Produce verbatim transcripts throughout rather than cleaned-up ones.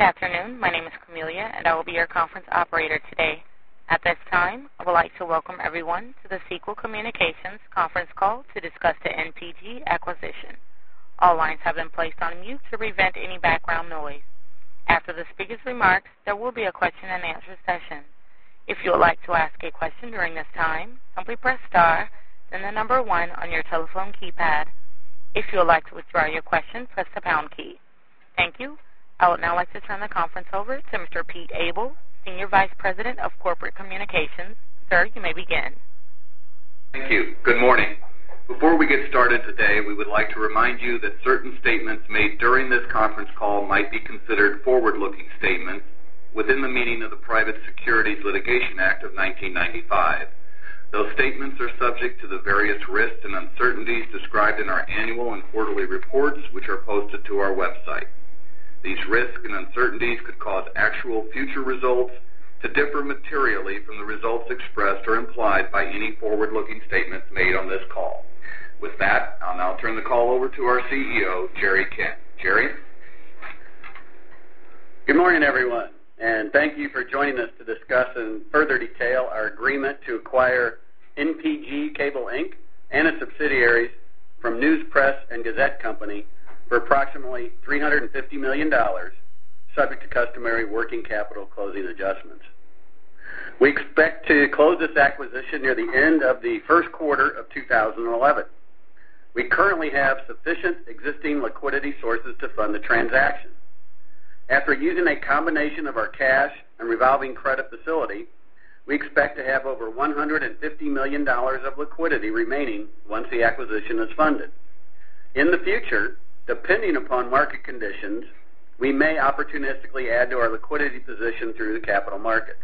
afternoon. My name is Camelia, and I will be your conference operator today. At this time, I would like to welcome everyone to the Sequel Communications conference call to discuss the N P G acquisition. All lines have been placed on mute to prevent any background noise. After the speaker's remarks, there will be a question and answer session. If you would like to ask a question during this time, simply press star, then the number one on your telephone keypad. If you would like to withdraw your question, press the pound key. Thank you. I would now like to turn the conference over to Mister Pete Abel, Senior Vice President of Corporate Communications. Sir, you may begin. Thank you. Good morning. Before we get started today, we would like to remind you that certain statements made during this conference call might be considered forward-looking statements within the meaning of the Private Securities Litigation Act of nineteen ninety-five. Those statements are subject to the various risks and uncertainties described in our annual and quarterly reports, which are posted to our website. These risks and uncertainties could cause actual future results to differ materially from the results expressed or implied by any forward-looking statements made on this call. With that, I'll now turn the call over to our C E O, Jerry Kent. Jerry? Good morning, everyone, and thank you for joining us to discuss in further detail our agreement to acquire N P G Cable, Incorporated and its subsidiaries from News Press and Gazette Company for approximately three hundred fifty million dollars, subject to customary working capital closing adjustments. We expect to close this acquisition near the end of the first quarter of two thousand eleven. We currently have sufficient existing liquidity sources to fund the transaction. After using a combination of our cash and revolving credit facility, we expect to have over one hundred fifty million dollars of liquidity remaining once the acquisition is funded. In the future, depending upon market conditions, we may opportunistically add to our liquidity position through the capital markets.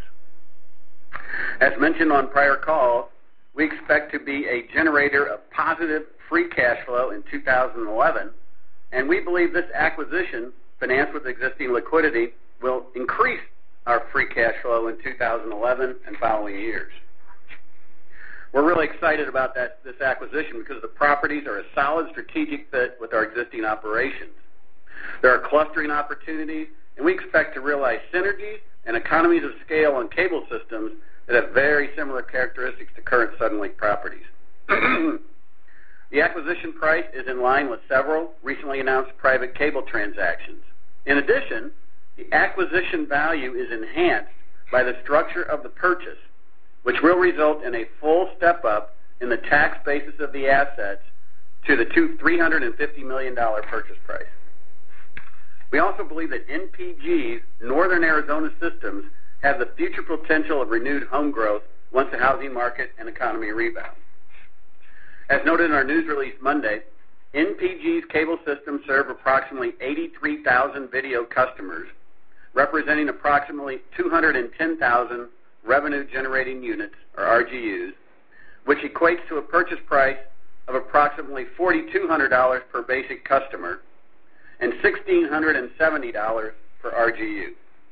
As mentioned on prior calls, we expect to be a generator of positive free cash flow in two thousand eleven, and we believe this acquisition, financed with existing liquidity, will increase our free cash flow in two thousand eleven and following years. We're really excited about that, this acquisition because the properties are a solid strategic fit with our existing operations. There are clustering opportunities, and we expect to realize synergies and economies of scale on cable systems that have very similar characteristics to current Suddenlink properties. The acquisition price is in line with several recently announced private cable transactions. In addition, the acquisition value is enhanced by the structure of the purchase, which will result in a full step-up in the tax basis of the assets to the three hundred fifty million dollars purchase price. We also believe that N P G's Northern Arizona systems have the future potential of renewed home growth once the housing market and economy rebound. As noted in our news release Monday, N P G's cable systems serve approximately eighty-three thousand video customers, representing approximately two hundred ten thousand revenue-generating units, or R G Us, which equates to a purchase price of approximately four thousand two hundred dollars per basic customer and one thousand six hundred seventy dollars per R G U.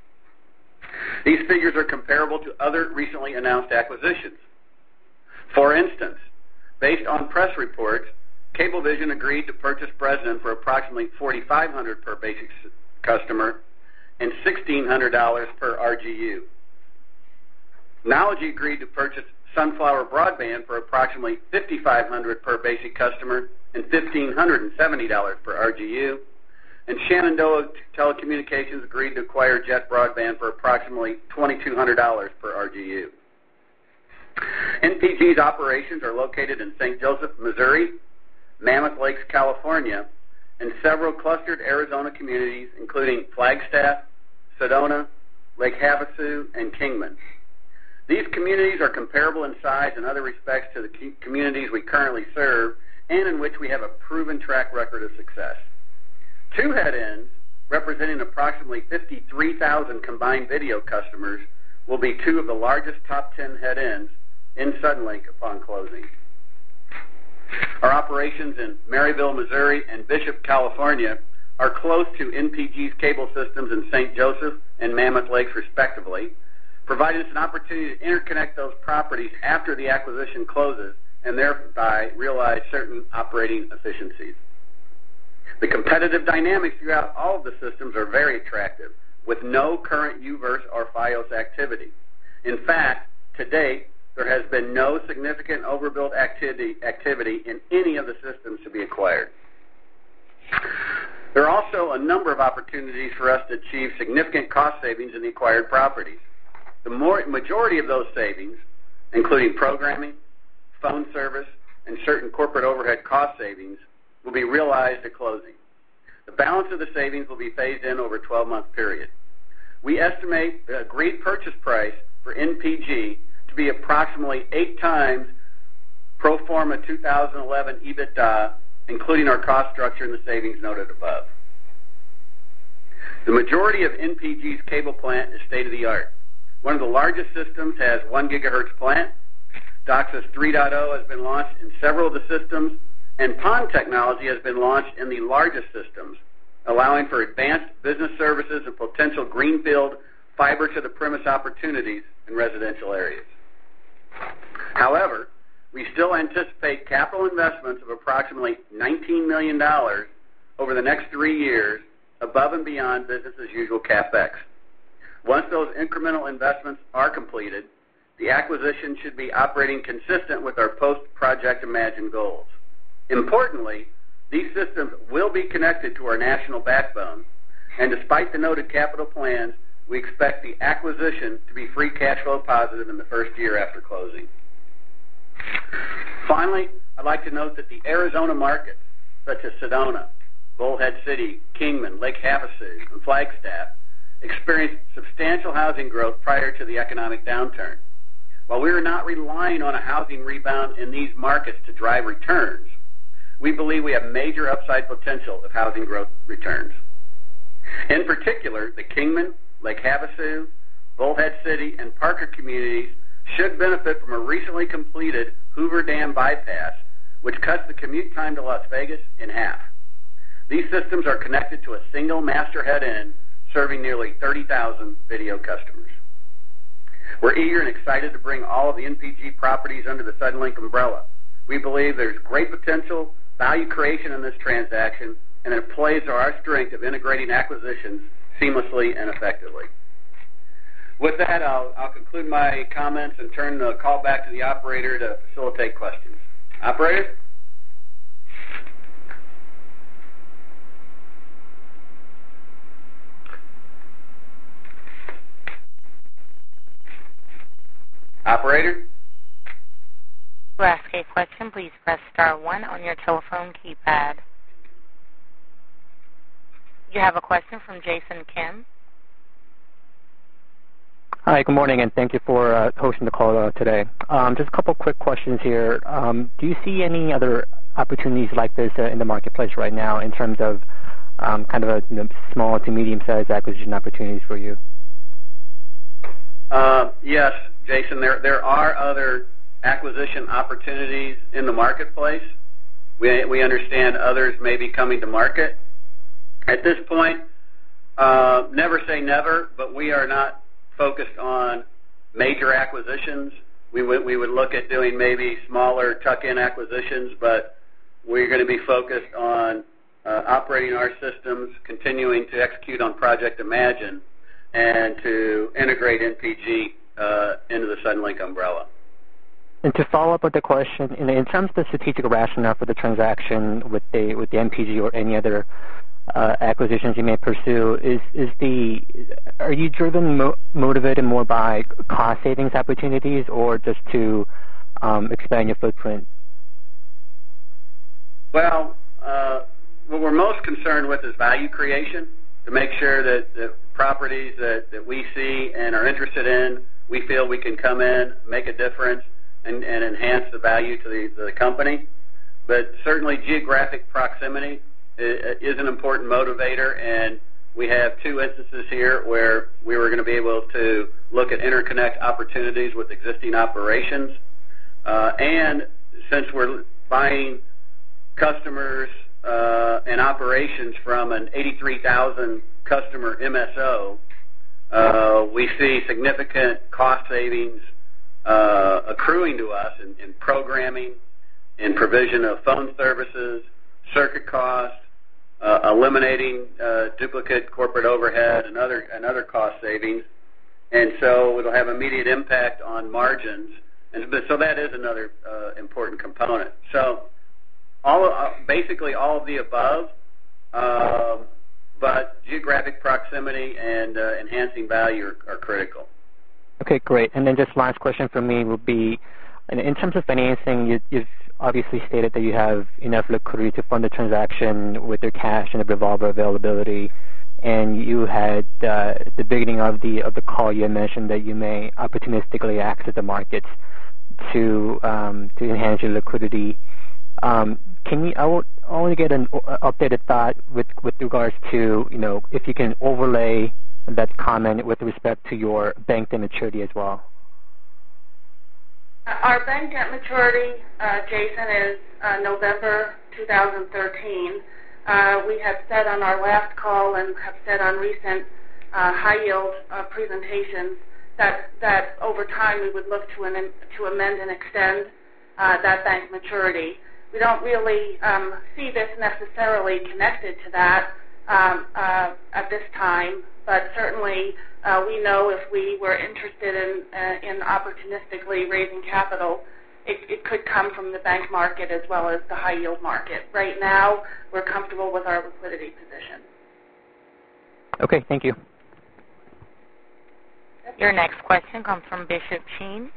These figures are comparable to other recently announced acquisitions. For instance, based on press reports, Cablevision agreed to purchase Bresnan for approximately four thousand five hundred dollars per basic customer and one thousand six hundred dollars per R G U. Knology agreed to purchase Sunflower Broadband for approximately five thousand five hundred dollars per basic customer and one thousand five hundred seventy dollars per R G U. And Shenandoah Telecommunications agreed to acquire Jet Broadband for approximately two thousand two hundred dollars per R G U. N P G's operations are located in Saint Joseph, Missouri, Mammoth Lakes, California, and several clustered Arizona communities, including Flagstaff, Sedona, Lake Havasu, and Kingman. These communities are comparable in size and other respects to the communities we currently serve and in which we have a proven track record of success. Two head-ends, representing approximately fifty-three thousand combined video customers, will be two of the largest top ten head-ends in Suddenlink upon closing. Our operations in Maryville, Missouri, and Bishop, California, are close to N P G's cable systems in Saint Joseph and Mammoth Lakes, respectively, providing us an opportunity to interconnect those properties after the acquisition closes and thereby realize certain operating efficiencies. The competitive dynamics throughout all of the systems are very attractive, with no current U verse or FiOS activity. In fact, to date, there has been no significant overbuild activity, activity in any of the systems to be acquired. There are also a number of opportunities for us to achieve significant cost savings in the acquired properties. The more, majority of those savings, including programming, phone service, and certain corporate overhead cost savings, will be realized at closing. The balance of the savings will be phased in over a twelve-month period. We estimate the agreed purchase price for N P G to be approximately eight times pro forma two thousand eleven EBITDA, including our cost structure and the savings noted above. The majority of N P G's cable plant is state-of-the-art. One of the largest systems has one gigahertz plant. DOCSIS three point oh has been launched in several of the systems, and PON technology has been launched in the largest systems, allowing for advanced business services and potential greenfield fiber-to-the-premise opportunities in residential areas. However, we still anticipate capital investments of approximately nineteen million dollars over the next three years, above and beyond business-as-usual CapEx. Once those incremental investments are completed, the acquisition should be operating consistent with our post-Project Imagine goals. Importantly, these systems will be connected to our national backbone, and despite the noted capital plans, we expect the acquisition to be free cash flow positive in the first year after closing. Finally, I'd like to note that the Arizona markets, such as Sedona, Bullhead City, Kingman, Lake Havasu, and Flagstaff, experienced substantial housing growth prior to the economic downturn. While we are not relying on a housing rebound in these markets to drive returns, we believe we have major upside potential if housing growth returns. In particular, the Kingman, Lake Havasu, Bullhead City, and Parker communities should benefit from a recently completed Hoover Dam bypass, which cuts the commute time to Las Vegas in half. These systems are connected to a single master head-end, serving nearly thirty thousand video customers. We're eager and excited to bring all of the N P G properties under the Suddenlink umbrella. We believe there's great potential, value creation in this transaction, and it plays to our strength of integrating acquisitions seamlessly and effectively. With that, I'll, I'll conclude my comments and turn the call back to the operator to facilitate questions. Operator? Operator? To ask a question, please press star one on your telephone keypad. You have a question from Jason Kim. Hi, good morning, and thank you for uh, hosting the call uh, today. Um, just a couple quick questions here. Um, do you see any other opportunities like this uh, in the marketplace right now in terms of um, kind of a you know, small to medium-sized acquisition opportunities for you? Uh, yes, Jason, there, there are other acquisition opportunities in the marketplace. We, we understand others may be coming to market. At this point, uh, never say never, but we are not focused on major acquisitions. We would, we would look at doing maybe smaller tuck-in acquisitions, but we're going to be focused on uh, operating our systems, continuing to execute on Project Imagine, and to integrate N P G uh, into the Suddenlink umbrella. And to follow up with the question, in, in terms of the strategic rationale for the transaction with the with the N P G or any other uh, acquisitions you may pursue, is is the are you driven mo- motivated more by cost savings opportunities or just to um, expand your footprint? Well, uh, what we're most concerned with is value creation, to make sure that the properties that, that we see and are interested in, we feel we can come in, make a difference, and, and enhance the value to the, to the company. But certainly geographic proximity is, is an important motivator, and we have two instances here where we were going to be able to look at interconnect opportunities with existing operations. Uh, and since we're buying customers uh, and operations from an eighty-three thousand customer M S O, uh, we see significant cost savings uh, accruing to us in, in programming, in provision of phone services, circuit costs, uh, eliminating uh, duplicate corporate overhead and other and other cost savings, and so it'll have immediate impact on margins. And so that is another uh, important component. So all uh, basically all of the above, uh, but geographic proximity and uh, enhancing value are, are critical. Okay, great. And then just last question for me would be, in terms of financing, you, you've obviously stated that you have enough liquidity to fund the transaction with your cash and the revolver availability. And you had uh, at the beginning of the of the call, you had mentioned that you may opportunistically access the markets to um, to enhance your liquidity. Um, can you? I would I want to get an uh, updated thought with with regards to, you know, if you can overlay that comment with respect to your bank debt maturity as well. Our bank debt maturity, uh, Jason, is uh, November two thousand thirteen. Uh, we have said on our last call and have said on recent uh, high-yield uh, presentations that, that over time we would look to, an, to amend and extend uh, that bank maturity. We don't really um, see this necessarily connected to that um, uh, at this time, but certainly uh, we know if we were interested in, uh, in opportunistically raising capital, It, it could come from the bank market as well as the high-yield market. Right now, we're comfortable with our liquidity position. Okay, thank you. Your next question comes from Bishop Sheen.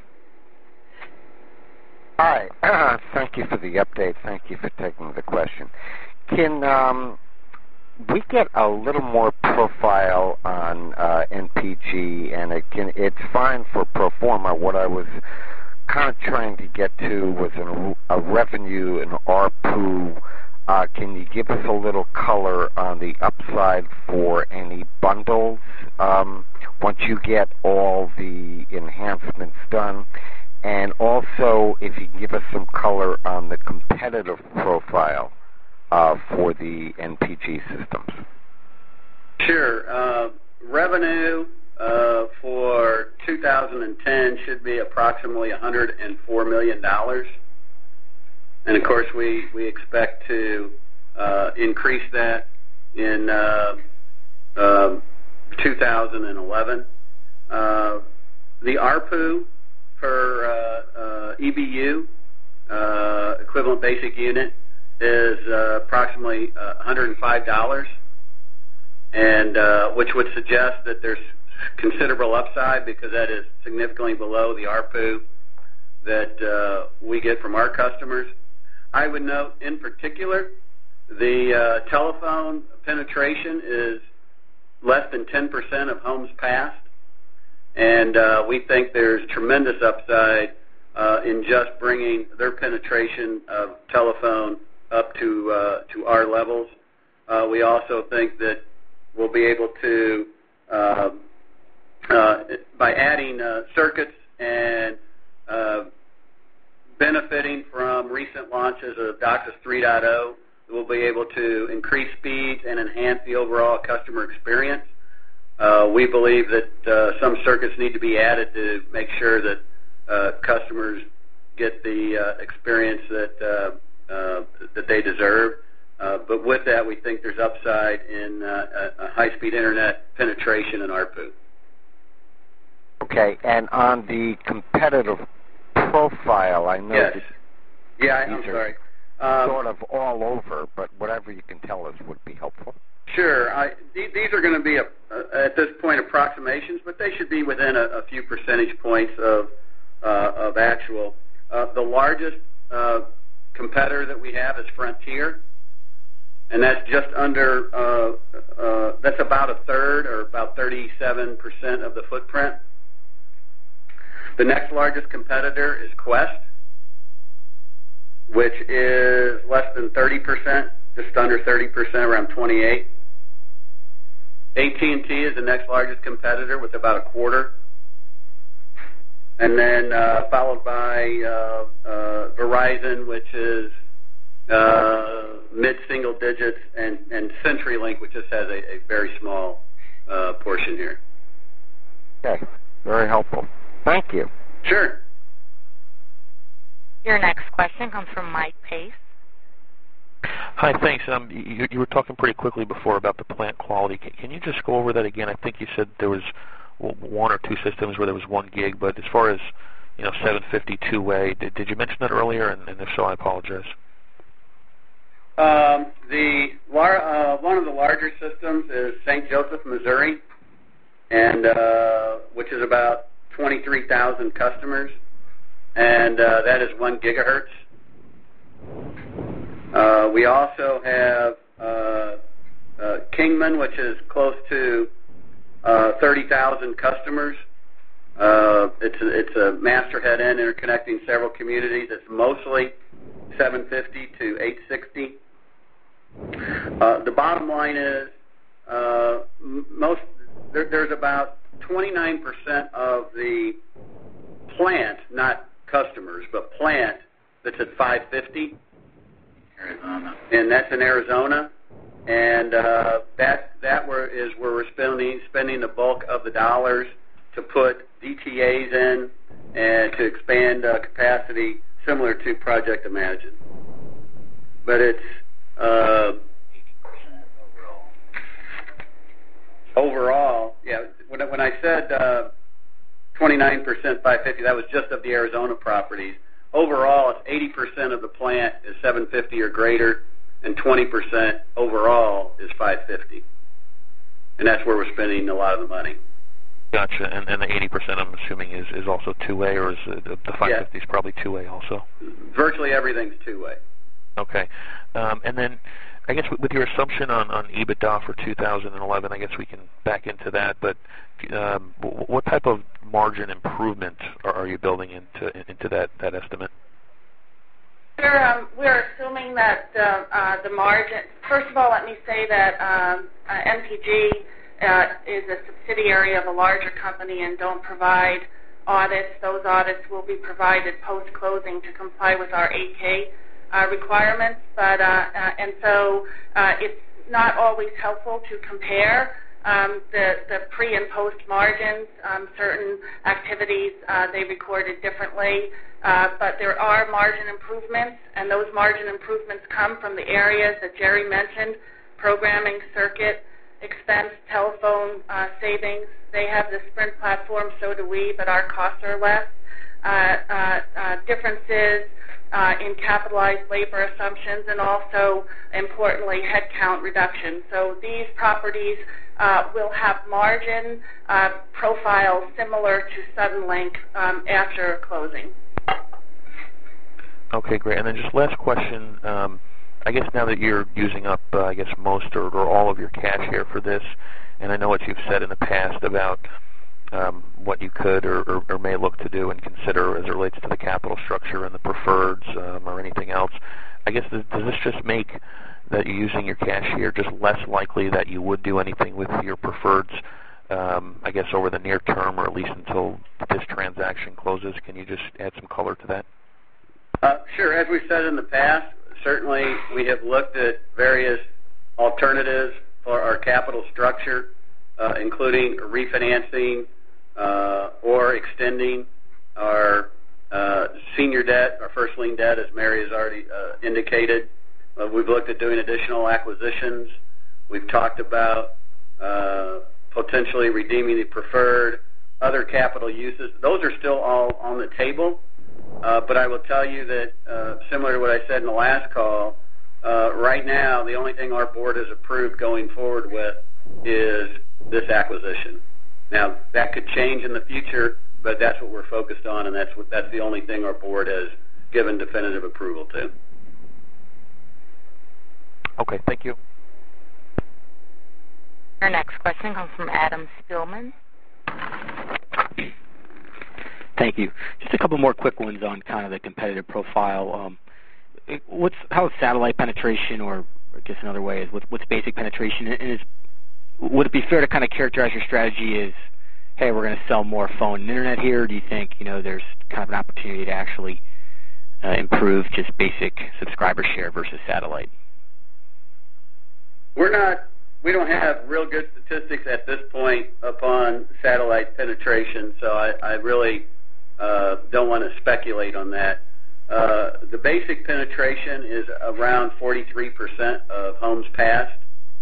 Hi. Uh, thank you for the update. Thank you for taking the question. Can um, we get a little more profile on uh, N P G? And it can, it's fine for pro forma. What I was kind of trying to get to was an, a revenue, an A R P U. Uh, can you give us a little color on the upside for any bundles um, once you get all the enhancements done? And also, if you can give us some color on the competitive profile uh, for the N P G systems. Sure. Uh, revenue Uh, for two thousand ten should be approximately one hundred four million dollars. And, of course, we, we expect to uh, increase that in uh, uh, two thousand eleven. Uh, the A R P U per uh, uh, E B U, uh, equivalent basic unit, is uh, approximately uh, one hundred five dollars, and uh, which would suggest that there's considerable upside because that is significantly below the A R P U that uh, we get from our customers. I would note in particular the uh, telephone penetration is less than ten percent of homes passed, and uh, we think there's tremendous upside uh, in just bringing their penetration of telephone up to uh, to our levels. Uh, we also think that we'll be able to uh, Uh, by adding uh, circuits and uh, benefiting from recent launches of DOCSIS three point oh, we'll be able to increase speeds and enhance the overall customer experience. Uh, we believe that uh, some circuits need to be added to make sure that uh, customers get the uh, experience that uh, uh, that they deserve. Uh, but with that, we think there's upside in uh, a high-speed internet penetration and A R P U. Okay, and on the competitive profile, I know yes. that yeah, I, these I'm are sorry. Um, sort of all over, but whatever you can tell us would be helpful. Sure. I, th- these are going to be, a, uh, at this point, approximations, but they should be within a, a few percentage points of, uh, of actual. Uh, the largest uh, competitor that we have is Frontier, and that's just under, uh, uh, that's about a third or about thirty-seven percent of the footprint. The next largest competitor is Qwest, which is less than thirty percent, just under thirty percent, around twenty-eight. A T and T is the next largest competitor with about a quarter. And then uh, followed by uh, uh, Verizon, which is uh, mid-single digits, and, and CenturyLink, which just has a, a very small uh, portion here. Okay, very helpful. Thank you. Sure. Your next question comes from Mike Pace. Hi, thanks. Um, you, you were talking pretty quickly before about the plant quality. Can, can you just go over that again? I think you said there was one or two systems where there was one gig, but as far as, you know, seven fifty two-way, did, did you mention that earlier? And, and if so, I apologize. Um, the uh, one of the larger systems is Saint Joseph, Missouri, and uh, which is about twenty-three thousand customers, and uh, that is one gigahertz. Uh, we also have uh, uh, Kingman, which is close to uh, thirty thousand customers. Uh, it's a, it's a master head end interconnecting several communities. It's mostly seven fifty to eight sixty. Uh, the bottom line is uh, most there, there's about twenty-nine percent of the plant, not customers, but plant that's at five fifty. Arizona. And that's in Arizona, and uh, that that where is where we're spending spending the bulk of the dollars to put D T As in and to expand uh, capacity, similar to Project Imagine. But it's uh, overall, yeah. When when I said uh, twenty-nine percent five fifty, that was just of the Arizona properties. Overall, it's eighty percent of the plant is seven fifty or greater, and twenty percent overall is five fifty. And that's where we're spending a lot of the money. Gotcha. And, and the eighty percent, I'm assuming, is, is also two-way, or is it, the five fifty yeah. is probably two-way also? Virtually everything's two-way. Okay. Um, and then, I guess with your assumption on, on EBITDA for two thousand eleven, I guess we can back into that, but um, what type of margin improvement are, are you building into into that, that estimate? We're, um, we're assuming that uh, uh, the margin, first of all, let me say that um, uh, M P G uh, is a subsidiary of a larger company and don't provide audits. Those audits will be provided post-closing to comply with our eight K uh, requirements, but uh, uh, and so uh, it's not always helpful to compare um, the, the pre- and post-margins. Um, certain activities uh, they recorded differently. Uh, but there are margin improvements, and those margin improvements come from the areas that Jerry mentioned: programming, circuit, expense, telephone uh, savings. They have the Sprint platform, so do we, but our costs are less. Uh, uh, uh, differences uh, in capitalized labor assumptions, and also, importantly, headcount reduction. So these properties uh, will have margin uh, profiles similar to Suddenlink um, after closing. Okay, great. And then just last question. Um, I guess now that you're using up, uh, I guess, most or, or all of your cash here for this, and I know what you've said in the past about um, what you could or, or, or may look to do and consider as it relates to the capital structure and the preferreds um, or anything else, I guess, does, does this just make that you're using your cash here just less likely that you would do anything with your preferreds, um, I guess, over the near term or at least until this transaction closes? Can you just add some color to that? Uh, sure. As we've said in the past, certainly we have looked at various alternatives for our capital structure, uh, including refinancing uh, or extending our uh, senior debt, our first lien debt, as Mary has already uh, indicated. Uh, we've looked at doing additional acquisitions. We've talked about uh, potentially redeeming the preferred, other capital uses. Those are still all on the table. Uh, but I will tell you that, uh, similar to what I said in the last call, uh, right now the only thing our board has approved going forward with is this acquisition. Now, that could change in the future, but that's what we're focused on, and that's what, that's the only thing our board has given definitive approval to. Okay, thank you. Our next question comes from Adam Spielman. Thank you. Just a couple more quick ones on kind of the competitive profile. Um, what's how is satellite penetration, or I guess another way is what's, what's basic penetration? And is, would it be fair to kind of characterize your strategy as, hey, we're going to sell more phone and internet here? Or do you think you know there's kind of an opportunity to actually uh, improve just basic subscriber share versus satellite? We're not. We don't have real good statistics at this point upon satellite penetration, so I, I really uh, don't want to speculate on that. Uh, the basic penetration is around forty-three percent of homes passed.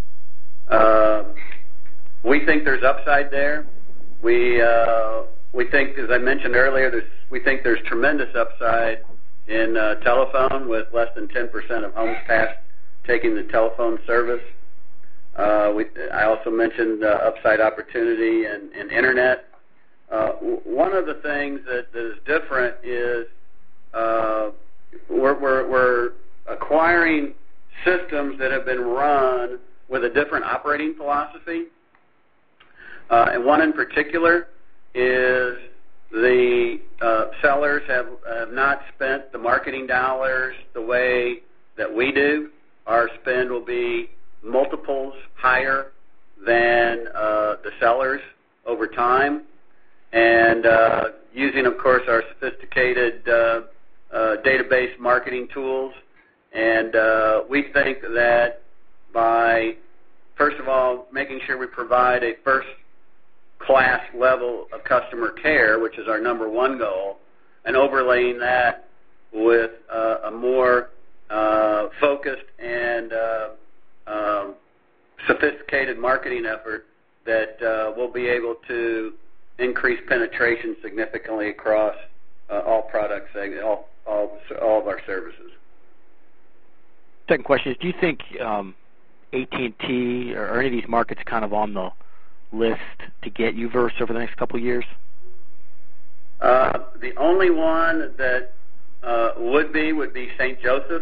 Uh, we think there's upside there. We uh, we think, as I mentioned earlier, there's, we think there's tremendous upside in uh, telephone, with less than ten percent of homes passed taking the telephone service. Uh, we, I also mentioned uh, upside opportunity in, in internet. Uh, w- one of the things that, that is different is uh, we're, we're, we're acquiring systems that have been run with a different operating philosophy. Uh, and one in particular is the uh, sellers have, have not spent the marketing dollars the way that we do. Our spend will be multiples higher than uh, the sellers over time. And uh, using, of course, our sophisticated uh, uh, database marketing tools. And uh, we think that by, first of all, making sure we provide a first-class level of customer care, which is our number one goal, and overlaying that with uh, a more uh, focused and uh, uh, sophisticated marketing effort, that uh, we'll be able to increase penetration significantly across uh, all products, all, all, all of our services. Second question is, do you think um, A T and T or, or any of these markets kind of on the list to get U verse over the next couple of years? Uh, the only one that uh, would be would be Saint Joseph,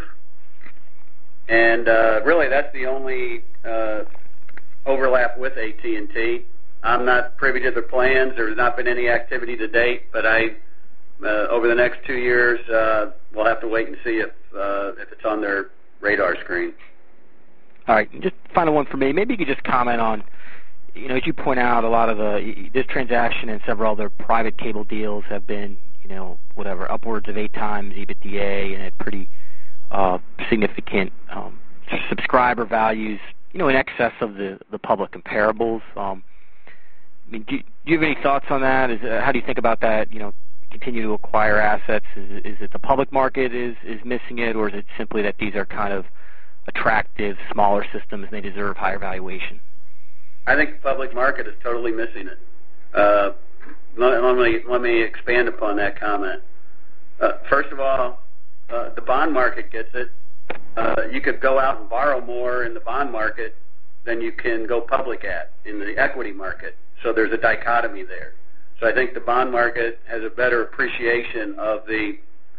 and uh, really that's the only uh, overlap with A T and T. I'm not privy to their plans. There's not been any activity to date, but I, uh, over the next two years, uh, we'll have to wait and see if uh, if it's on their radar screen. All right, just final one for me. Maybe you could just comment on, you know, as you point out, a lot of the this transaction and several other private cable deals have been, you know, whatever, upwards of eight times EBITDA and at pretty uh, significant um, subscriber values, you know, in excess of the, the public comparables. Um, I mean, do, do you have any thoughts on that? Is, uh, how do you think about that? You know, continue to acquire assets. Is, is it the public market is, is missing it, or is it simply that these are kind of attractive, smaller systems and they deserve higher valuation? I think the public market is totally missing it. Uh, let, let me let me expand upon that comment. Uh, first of all, uh, the bond market gets it. Uh, you could go out and borrow more in the bond market than you can go public at in the equity market. So there's a dichotomy there. So I think the bond market has a better appreciation of the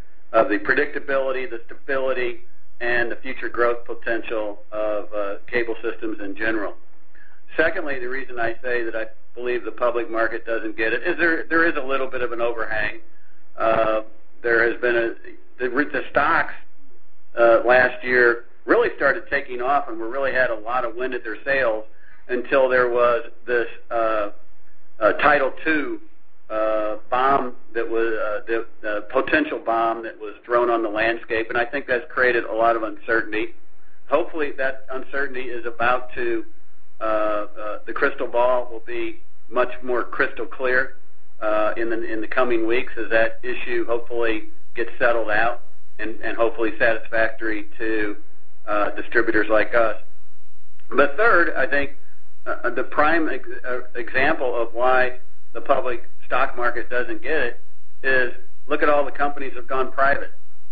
of the predictability, the stability, and the future growth potential of uh, cable systems in general. Secondly, the reason I say that I believe the public market doesn't get it is there there is a little bit of an overhang. Uh, there has been a the, the stocks uh, last year really started taking off and we really had a lot of wind at their sails until there was this uh, uh, Title two uh, bomb that was uh, the, the potential bomb that was thrown on the landscape, and I think that's created a lot of uncertainty. Hopefully, that uncertainty is about to uh, uh, the crystal ball will be much more crystal clear uh, in the in the coming weeks as that issue hopefully gets settled out and, and hopefully satisfactory to uh, distributors like us. But third, I think uh, the prime ex- uh, example of why the public stock market doesn't get it is look at all the companies that have gone private.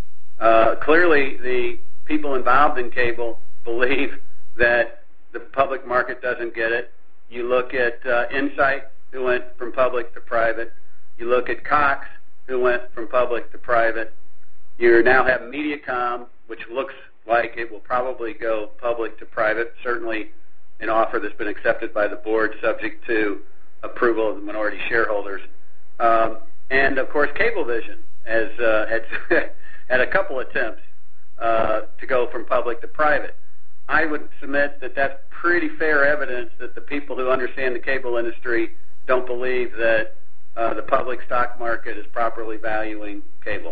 Uh, clearly, the people involved in cable believe that the public market doesn't get it. You look at uh, Insight, who went from public to private. You look at Cox, who went from public to private. You now have Mediacom, which looks like it will probably go public to private, certainly an offer that's been accepted by the board subject to approval of the minority shareholders. Um, and, of course, Cablevision has uh, had, had a couple attempts uh, to go from public to private. I would submit that that's pretty fair evidence that the people who understand the cable industry don't believe that uh, the public stock market is properly valuing cable.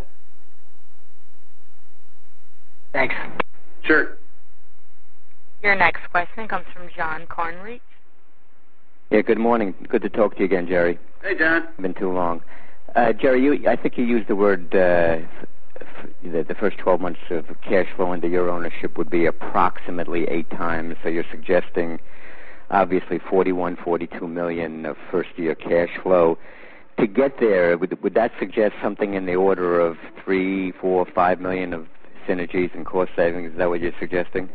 Thanks. Sure. Your next question comes from John Cornreach. Yeah, good morning. Good to talk to you again, Jerry. Hey, John. It's been too long. Uh, Jerry, you, I think you used the word uh, the, the first twelve months of cash flow under your ownership would be approximately eight times. So you're suggesting, obviously, forty-one, forty-two million of first-year cash flow. To get there, would, would that suggest something in the order of three, four, five million of synergies and cost savings? Is that what you're suggesting?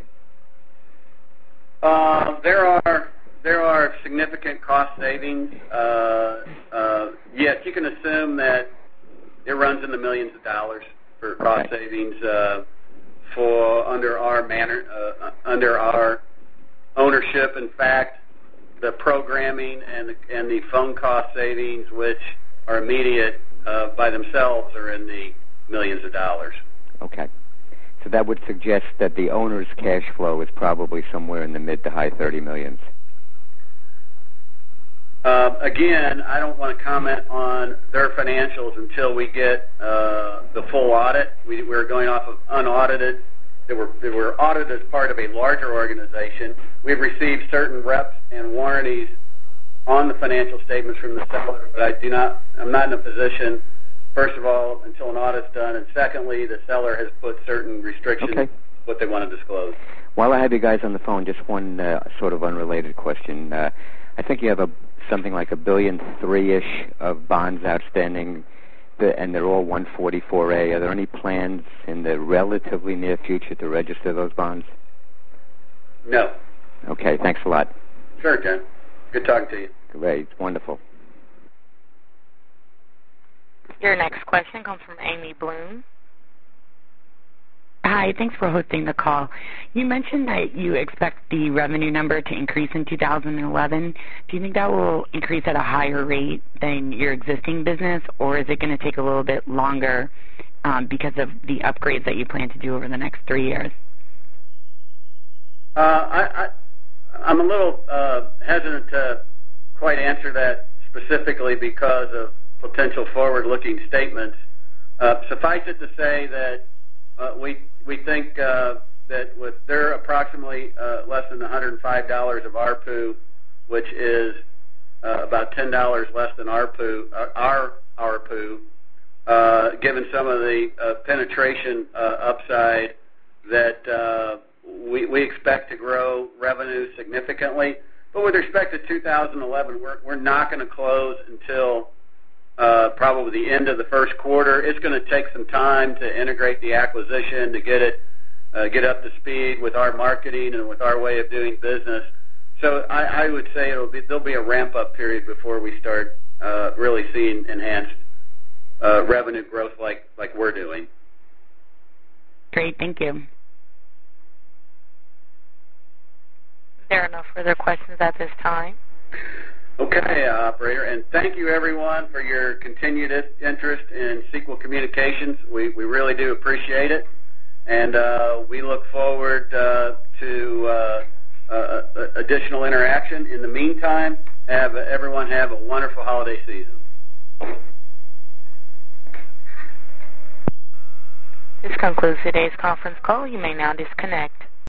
Uh, there are there are significant cost savings. Uh, uh, yes, you can assume that it runs in the millions of dollars for cost okay. savings uh, for under our manner uh, under our ownership. In fact, the programming and the, and the phone cost savings, which are immediate uh, by themselves, are in the millions of dollars. Okay. So that would suggest that the owner's cash flow is probably somewhere in the mid to high thirty millions. Uh, again, I don't want to comment on their financials until we get uh, the full audit. We, we're going off of unaudited. They were, they were audited as part of a larger organization. We've received certain reps and warranties on the financial statements from the seller, but I do not, I'm not in a position, first of all, until an audit's done, and secondly, the seller has put certain restrictions okay. what they want to disclose. While I have you guys on the phone, just one uh, sort of unrelated question. Uh, I think you have a something like a billion three-ish of bonds outstanding, and they're all one forty-four A. Are there any plans in the relatively near future to register those bonds? No. Okay, thanks a lot. Sure, Jen. Good talking to you. Great, wonderful. Your next question comes from Amy Bloom. Hi, thanks for hosting the call. You mentioned that you expect the revenue number to increase in two thousand eleven. Do you think that will increase at a higher rate than your existing business, or is it going to take a little bit longer um, because of the upgrades that you plan to do over the next three years? Uh, I, I, I'm a little uh, hesitant to quite answer that specifically because of potential forward-looking statements. Uh, suffice it to say that uh, we we think uh, that with their approximately uh, less than one hundred five dollars of A R P U, which is uh, about ten dollars less than A R P U, uh, our A R P U, uh, given some of the uh, penetration uh, upside, that uh, we, we expect to grow revenue significantly. But with respect to two thousand eleven, we're, we're not going to close until Uh, probably the end of the first quarter. It's going to take some time to integrate the acquisition, to get it, uh, get up to speed with our marketing and with our way of doing business. So I, I would say it'll be there'll be a ramp up period before we start uh, really seeing enhanced uh, revenue growth like like we're doing. Great, thank you. There are no further questions at this time. Okay, uh, operator, and thank you everyone for your continued interest in Sequel Communications. We we really do appreciate it, and uh, we look forward uh, to uh, uh, additional interaction. In the meantime, have uh, everyone have a wonderful holiday season. This concludes today's conference call. You may now disconnect.